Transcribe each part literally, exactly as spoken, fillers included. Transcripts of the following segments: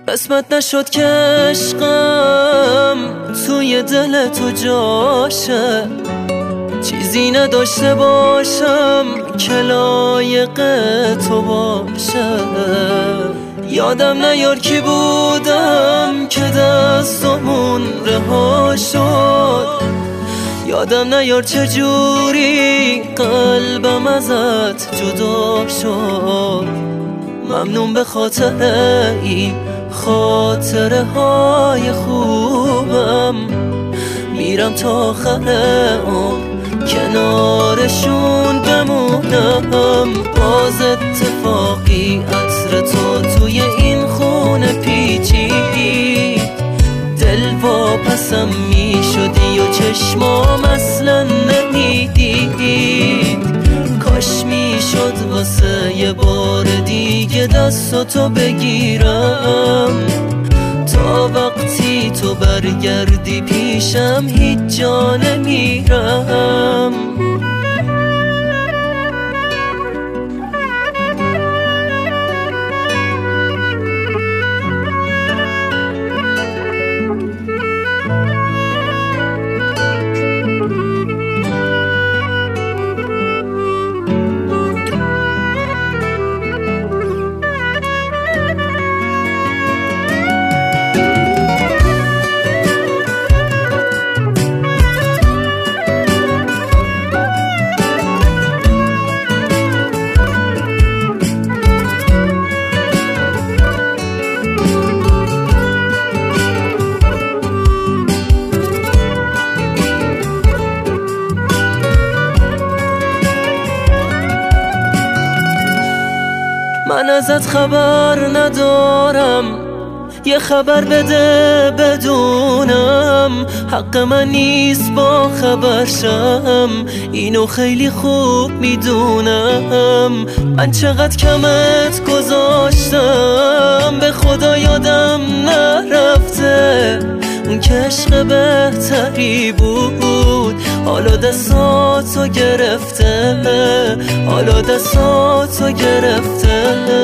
قسمت نشد که عشقم توی دل تو جاشه، چیزی نداشته باشم که لایق تو باشه. یادم نیار کی بودم که دستمون رها شد، یادم نیار چجوری قلبم ازت جدا شد. ممنون به خاطر این خاطره های خوبم، میرم تا آخر عمر کنارشون بمونم. باز اتفاقی عطر تو توی این خونه پیچید، دل واپسم میشدی و چشمام اصلا نمیدید. کاش میشد واسه یه بار دیگه دستاتو بگیرم، تا وقتی تو برگردی پیشم هیچ جا نمیرم. من ازت خبر ندارم، یه خبر بده بدونم. حق من نیست با خبر شم، اینو خیلی خوب میدونم. من چقدر کمت گذاشتم، به خدا یادم نرفته اون که عشق بهتری بود. حالا دستاتو گرفته، حالا دستاتو گرفته.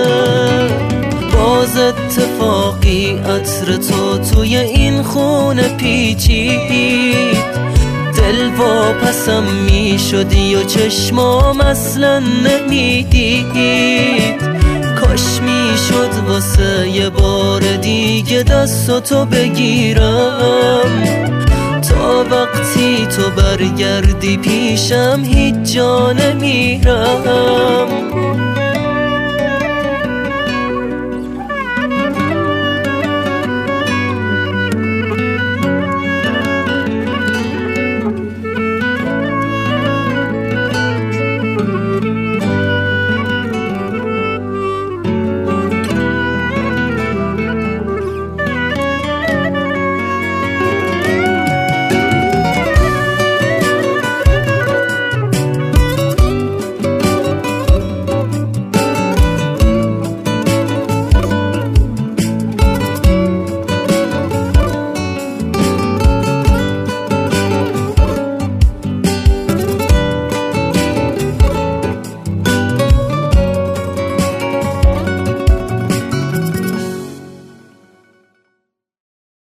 باز اتفاقی عطر تو توی این خونه پیچید، دل واپسم میشدی و چشمام اصلا نمیدید. کاش میشد واسه یه بار دیگه دستاتو بگیرم، تا وقتی تو برگردی پیشم هیچ جا نمیرم.